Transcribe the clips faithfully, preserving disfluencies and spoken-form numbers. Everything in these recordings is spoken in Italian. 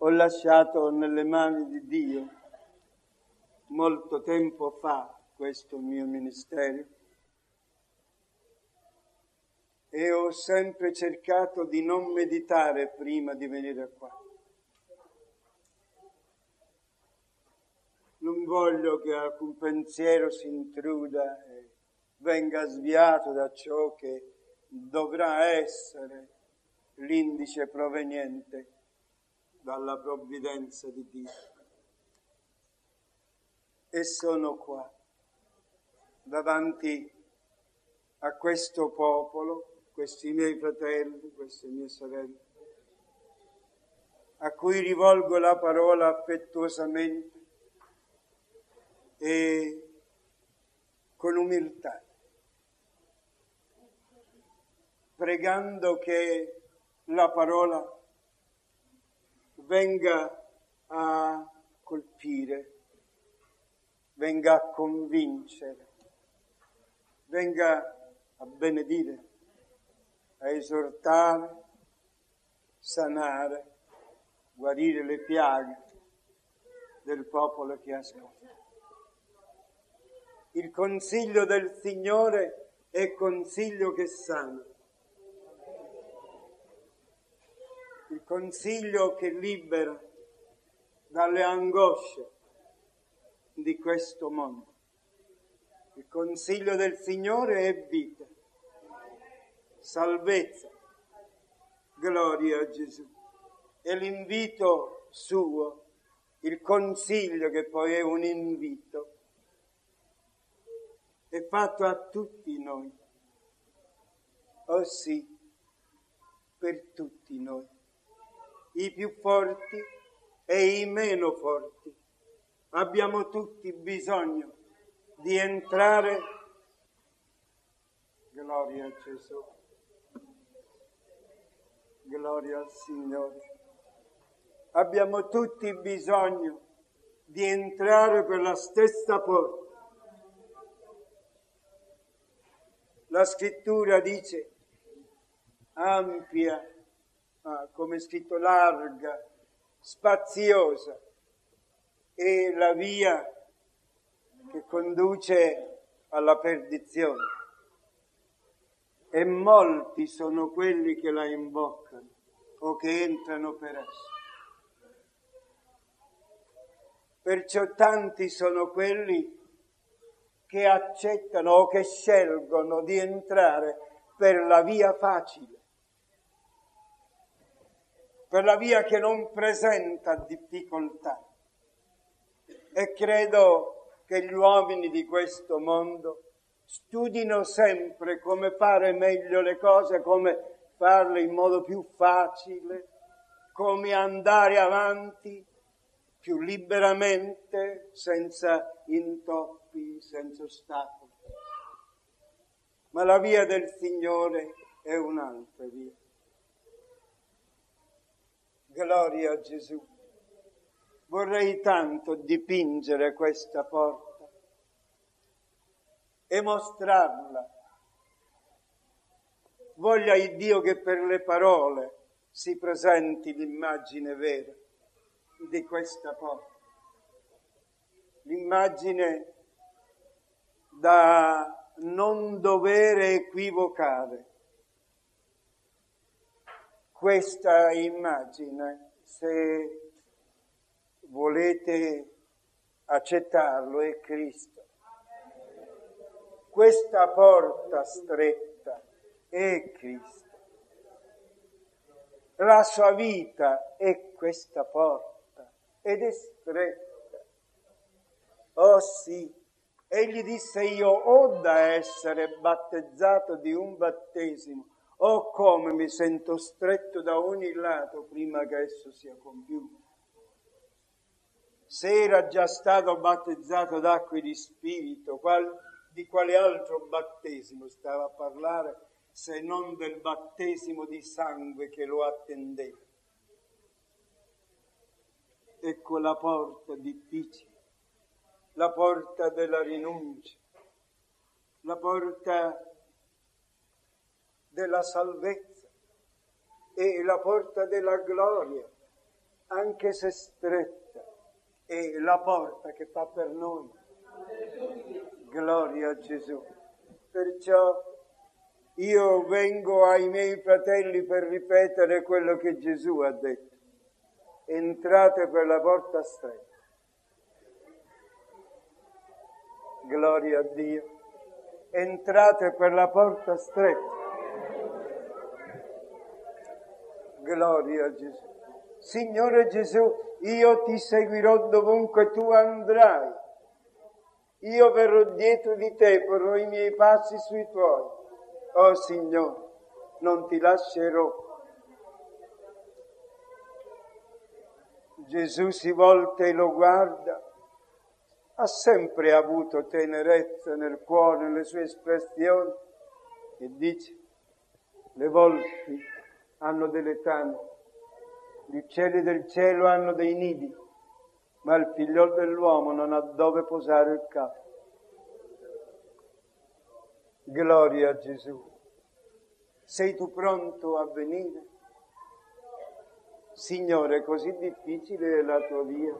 ho lasciato nelle mani di Dio molto tempo fa questo mio ministero e ho sempre cercato di non meditare prima di venire qua. Non voglio che alcun pensiero si intruda e venga sviato da ciò che dovrà essere l'indice proveniente dalla provvidenza di Dio. E sono qua, davanti a questo popolo, questi miei fratelli, queste mie sorelle, a cui rivolgo la parola affettuosamente e con umiltà, pregando che la parola venga a colpire, venga a convincere, venga a benedire, a esortare, sanare, guarire le piaghe del popolo che ascolta. Il consiglio del Signore è consiglio che sana. Il consiglio che libera dalle angosce di questo mondo. Il consiglio del Signore è vita, salvezza, gloria a Gesù. E l'invito suo, il consiglio che poi è un invito, è fatto a tutti noi. Oh sì, per tutti noi. I più forti e i meno forti. Abbiamo tutti bisogno di entrare, gloria a Gesù, gloria al Signore. Abbiamo tutti bisogno di entrare per la stessa porta. La scrittura dice ampia, ah, come è scritto larga, spaziosa, è la via che conduce alla perdizione. E molti sono quelli che la imboccano o che entrano per essa. Perciò tanti sono quelli che accettano o che scelgono di entrare per la via facile, per la via che non presenta difficoltà. E credo che gli uomini di questo mondo studino sempre come fare meglio le cose, come farle in modo più facile, come andare avanti più liberamente, senza intoppi, senza ostacoli. Ma la via del Signore è un'altra via. Gloria a Gesù. Vorrei tanto dipingere questa porta e mostrarla. Voglia il Dio che per le parole si presenti l'immagine vera di questa porta. L'immagine da non dover equivocare. Questa immagine, se volete accettarlo, è Cristo. Questa porta stretta è Cristo. La sua vita è questa porta ed è stretta. Oh sì, egli disse: io ho da essere battezzato di un battesimo. Oh, come mi sento stretto da ogni lato prima che esso sia compiuto. Se era già stato battezzato d'acqua e di spirito, qual, di quale altro battesimo stava a parlare se non del battesimo di sangue che lo attendeva? Ecco la porta difficile, la porta della rinuncia, la porta della salvezza e la porta della gloria, anche se stretta, è la porta che fa per noi. Gloria a Gesù. Perciò io vengo ai miei fratelli per ripetere quello che Gesù ha detto. Entrate per la porta stretta. Gloria a Dio. Entrate per la porta stretta. Gloria a Gesù. Signore Gesù, io ti seguirò dovunque tu andrai. Io verrò dietro di te, porrò i miei passi sui tuoi. Oh Signore, non ti lascerò. Gesù si volta e lo guarda. Ha sempre avuto tenerezza nel cuore, nelle sue espressioni, e dice: le volpi hanno delle tane, gli uccelli del cielo hanno dei nidi, ma il figliol dell'uomo non ha dove posare il capo. Gloria a Gesù. Sei tu pronto a venire? Signore, così difficile è la tua via.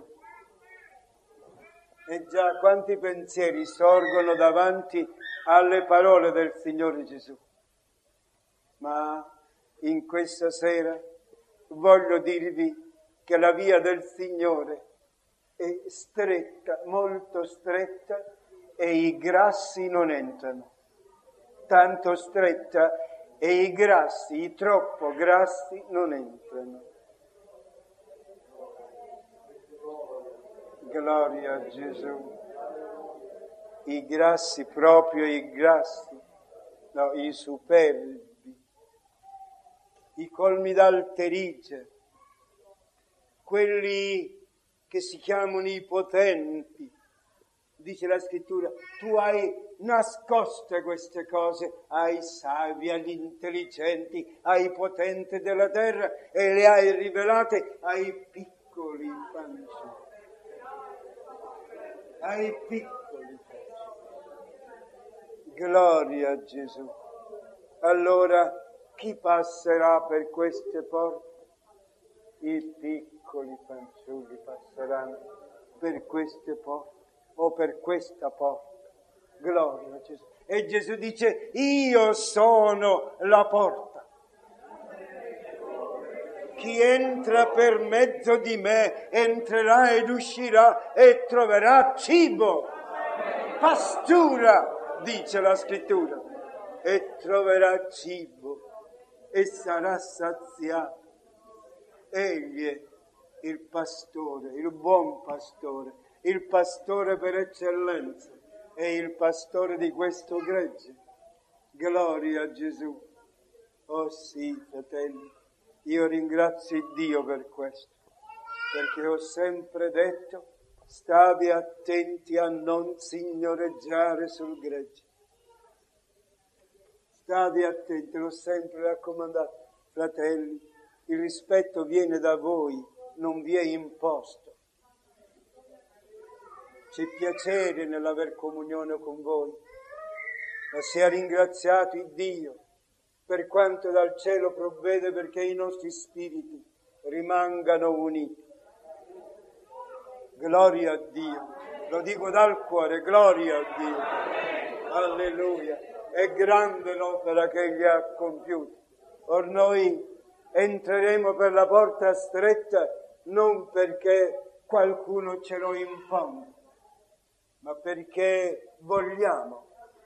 E già quanti pensieri sorgono davanti alle parole del Signore Gesù. Ma in questa sera voglio dirvi che la via del Signore è stretta, molto stretta, e i grassi non entrano. Tanto stretta e i grassi, i troppo grassi, non entrano. Gloria a Gesù. I grassi, proprio i grassi, no, i superbi, i colmi d'alterigia, quelli che si chiamano i potenti. Dice la Scrittura, tu hai nascoste queste cose ai savi, agli intelligenti, ai potenti della terra, e le hai rivelate ai piccoli fanciulli. Ai piccoli fanciulli. Gloria a Gesù. Allora, chi passerà per queste porte? I piccoli fanciulli passeranno per queste porte, o per questa porta. Gloria a Gesù. E Gesù dice, io sono la porta. Chi entra per mezzo di me entrerà ed uscirà e troverà cibo, pastura, dice la Scrittura, e troverà cibo e sarà saziato. Egli è il pastore, il buon pastore, il pastore per eccellenza, è il pastore di questo gregge. Gloria a Gesù. Oh sì, fratelli, io ringrazio Dio per questo, perché ho sempre detto, state attenti a non signoreggiare sul gregge. State attenti, l'ho sempre raccomandato. Fratelli, il rispetto viene da voi, non vi è imposto. C'è piacere nell'aver comunione con voi, ma sia ringraziato il Dio per quanto dal cielo provvede perché i nostri spiriti rimangano uniti. Gloria a Dio, lo dico dal cuore, gloria a Dio, alleluia, è grande l'opera che Egli ha compiuto. Or noi entreremo per la porta stretta non perché qualcuno ce lo impone, ma perché vogliamo,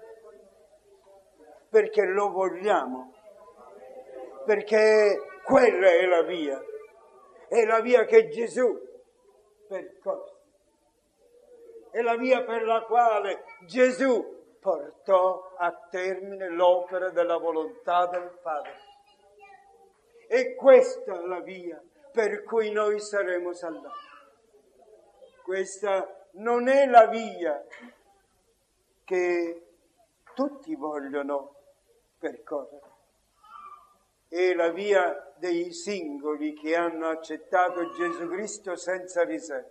perché lo vogliamo, perché quella è la via, è la via che Gesù percorse, è la via per la quale Gesù portò a termine l'opera della volontà del Padre. E questa è la via per cui noi saremo salvati. Questa non è la via che tutti vogliono percorrere. È la via dei singoli che hanno accettato Gesù Cristo senza riserva.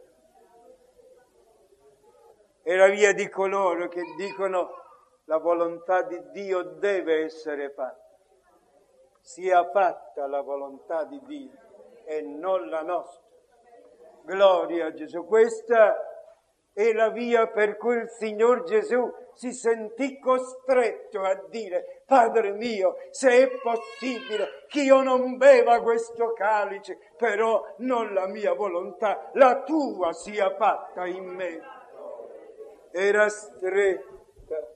È la via di coloro che dicono la volontà di Dio deve essere fatta. Sia fatta la volontà di Dio e non la nostra. Gloria a Gesù. Questa è la via per cui il Signor Gesù si sentì costretto a dire: Padre mio, se è possibile che io non beva questo calice, però non la mia volontà, la tua sia fatta in me. Era stretta,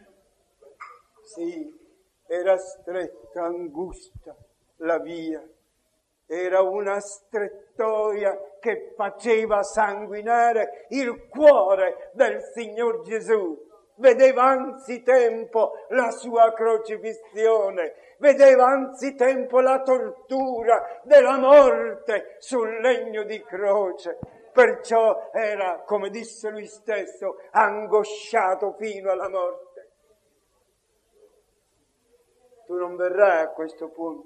sì, era stretta, angusta la via. Era una strettoia che faceva sanguinare il cuore del Signor Gesù. Vedeva anzitempo la sua crocifissione, vedeva anzitempo la tortura della morte sul legno di croce. Perciò era, come disse lui stesso, angosciato fino alla morte. Tu non verrai a questo punto.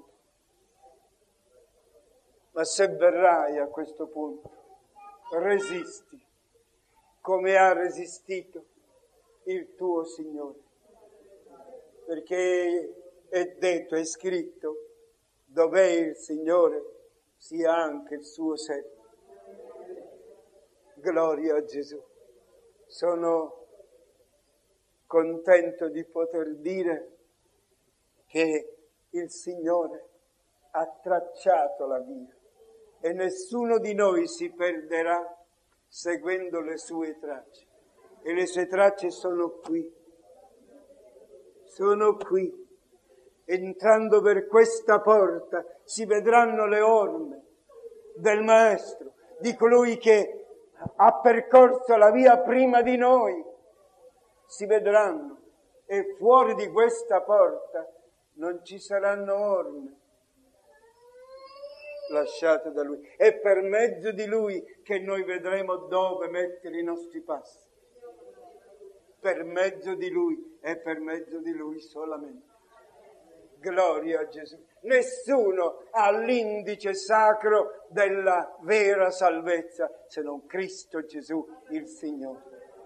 Ma se verrai a questo punto, resisti come ha resistito il tuo Signore. Perché è detto, è scritto, dov'è il Signore sia anche il suo servo. Gloria a Gesù. Sono contento di poter dire che il Signore ha tracciato la via. E nessuno di noi si perderà seguendo le sue tracce. E le sue tracce sono qui. Sono qui. Entrando per questa porta si vedranno le orme del Maestro, di colui che ha percorso la via prima di noi. Si vedranno. E fuori di questa porta non ci saranno orme lasciate da Lui. È per mezzo di Lui che noi vedremo dove mettere i nostri passi. Per mezzo di Lui e per mezzo di Lui solamente. Gloria a Gesù. Nessuno ha l'indice sacro della vera salvezza se non Cristo Gesù, il Signore.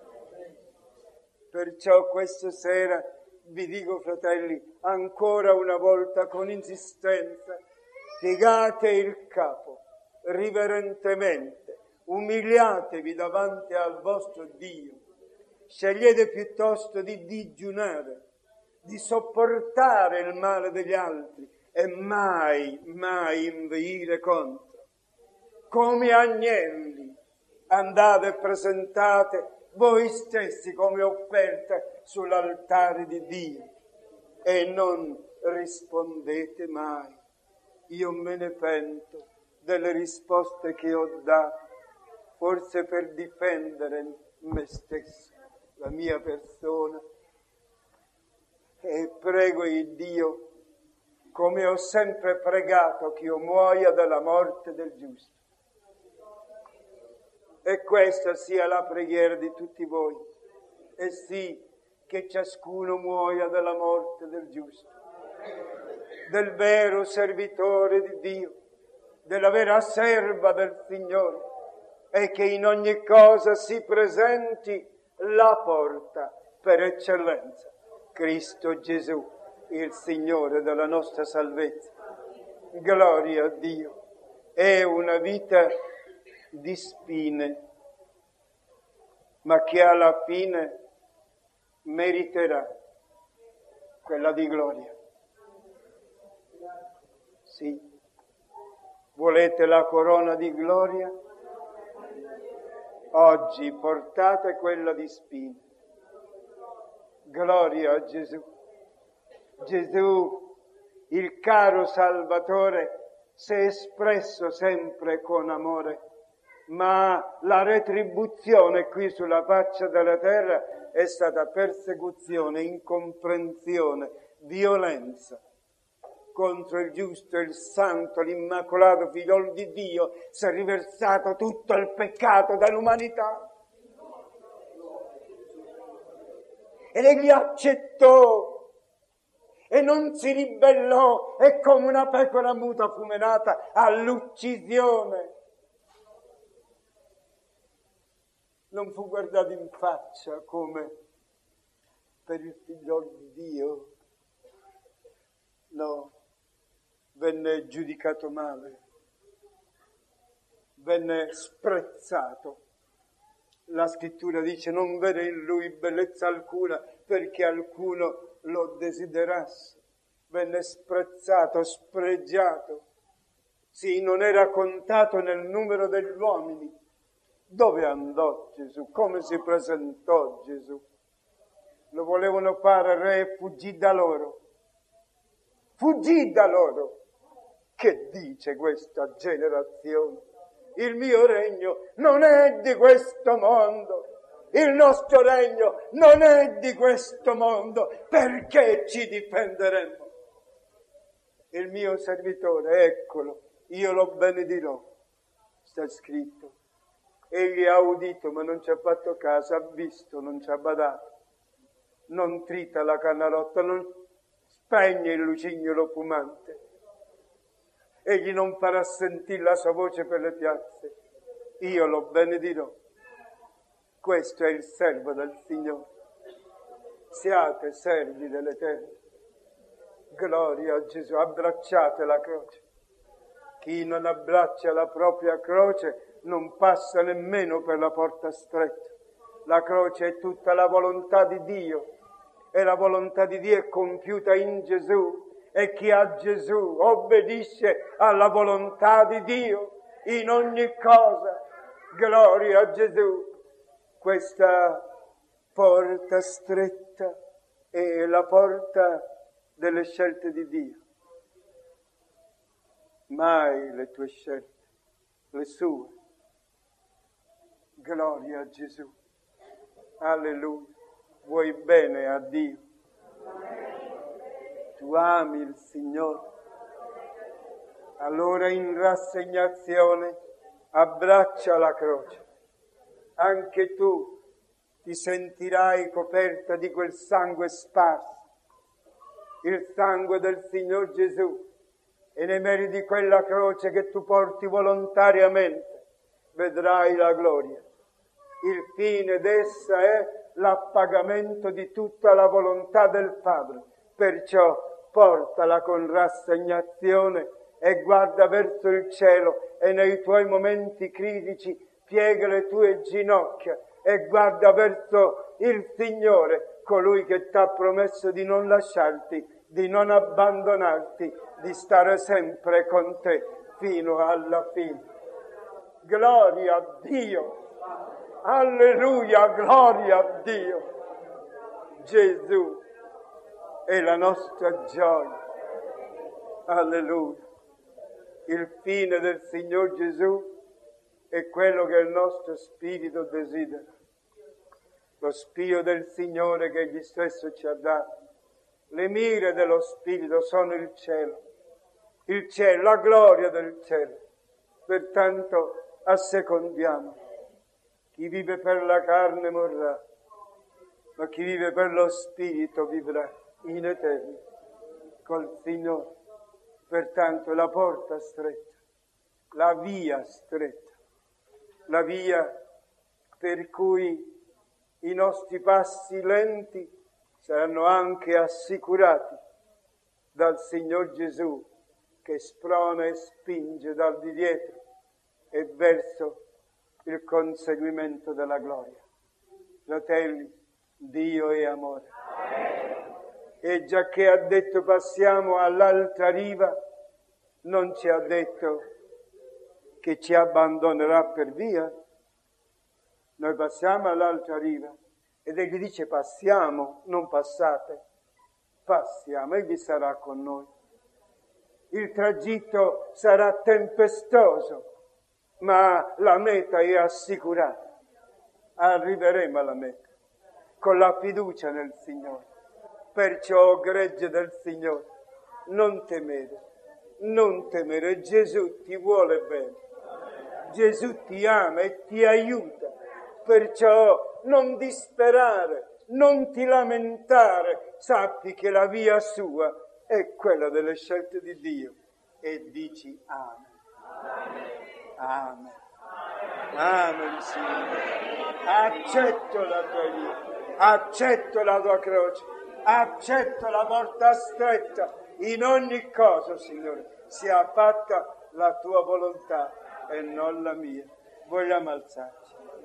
Perciò questa sera vi dico, fratelli, ancora una volta con insistenza, piegate il capo riverentemente, umiliatevi davanti al vostro Dio, scegliete piuttosto di digiunare, di sopportare il male degli altri e mai, mai inveire contro. Come agnelli andate e presentate voi stessi come offerte sull'altare di Dio e non rispondete mai. Io me ne pento delle risposte che ho dato, forse per difendere me stesso, la mia persona, e prego il Dio, come ho sempre pregato, che io muoia dalla morte del giusto. E questa sia la preghiera di tutti voi, e sì, che ciascuno muoia dalla morte del giusto, del vero servitore di Dio, della vera serva del Signore, e che in ogni cosa si presenti la porta per eccellenza, Cristo Gesù, il Signore della nostra salvezza. Gloria a Dio. È una vita di spine, ma che alla fine meriterà quella di gloria. Sì. Volete la corona di gloria? Oggi portate quella di spine. Gloria a Gesù. Gesù, il caro Salvatore, si è espresso sempre con amore, ma la retribuzione qui sulla faccia della terra è stata persecuzione, incomprensione, violenza. Contro il giusto, il santo, l'immacolato figliol di Dio si è riversato tutto il peccato dell'umanità. Ed egli accettò e non si ribellò, è come una pecora muta fumenata all'uccisione. Non fu guardato in faccia come per il figliol di Dio, no. Venne giudicato male, venne sprezzato. La scrittura dice non vede in lui bellezza alcuna perché alcuno lo desiderasse. Venne sprezzato, spregiato. Sì, non era contato nel numero degli uomini. Dove andò Gesù? Come si presentò Gesù? Lo volevano fare re e fuggì da loro. Fuggì da loro. Che dice questa generazione? Il mio regno non è di questo mondo. Il nostro regno non è di questo mondo. Perché ci difenderemo? Il mio servitore, eccolo, io lo benedirò. Sta scritto. Egli ha udito ma non ci ha fatto caso, ha visto, non ci ha badato. Non trita la cannarotta, non spegne il lucignolo fumante. Egli non farà sentire la sua voce per le piazze. Io lo benedirò. Questo è il servo del Signore. Siate servi dell'Eterno. Gloria a Gesù. Abbracciate la croce. Chi non abbraccia la propria croce non passa nemmeno per la porta stretta. La croce è tutta la volontà di Dio. E la volontà di Dio è compiuta in Gesù. E chi ha Gesù obbedisce alla volontà di Dio in ogni cosa. Gloria a Gesù. Questa porta stretta è la porta delle scelte di Dio. Mai le tue scelte, le sue. Gloria a Gesù. Alleluia. Vuoi bene a Dio? Tu ami il Signore. Allora in rassegnazione abbraccia la croce. Anche tu ti sentirai coperta di quel sangue sparso, il sangue del Signor Gesù, e nei meriti di quella croce che tu porti volontariamente vedrai la gloria. Il fine d'essa è l'appagamento di tutta la volontà del Padre. Perciò portala con rassegnazione e guarda verso il cielo e nei tuoi momenti critici piega le tue ginocchia e guarda verso il Signore, colui che ti ha promesso di non lasciarti, di non abbandonarti, di stare sempre con te fino alla fine. Gloria a Dio! Alleluia! Gloria a Dio! Gesù è la nostra gioia. Alleluia. Il fine del Signor Gesù è quello che il nostro spirito desidera. Lo spirito del Signore che Egli stesso ci ha dato. Le mire dello spirito sono il cielo. Il cielo, la gloria del cielo. Pertanto assecondiamo. Chi vive per la carne morrà, ma chi vive per lo spirito vivrà in eterno col Signore. Pertanto la porta stretta, la via stretta, la via per cui i nostri passi lenti saranno anche assicurati dal Signor Gesù che sprona e spinge dal di dietro e verso il conseguimento della gloria. Fratelli, Dio è amore. E già che ha detto passiamo all'altra riva, non ci ha detto che ci abbandonerà per via. Noi passiamo all'altra riva ed egli dice passiamo, non passate, passiamo, egli sarà con noi. Il tragitto sarà tempestoso, ma la meta è assicurata. Arriveremo alla meta con la fiducia nel Signore. Perciò, gregge del Signore, non temere, non temere, Gesù ti vuole bene, Gesù ti ama e ti aiuta, perciò non disperare, non ti lamentare, sappi che la via sua è quella delle scelte di Dio e dici Amen. Amen. Amen, Signore. Accetto la tua via, accetto la tua croce, accetto la porta stretta, in ogni cosa, Signore, sia fatta la tua volontà, e non la mia. Vogliamo alzarci.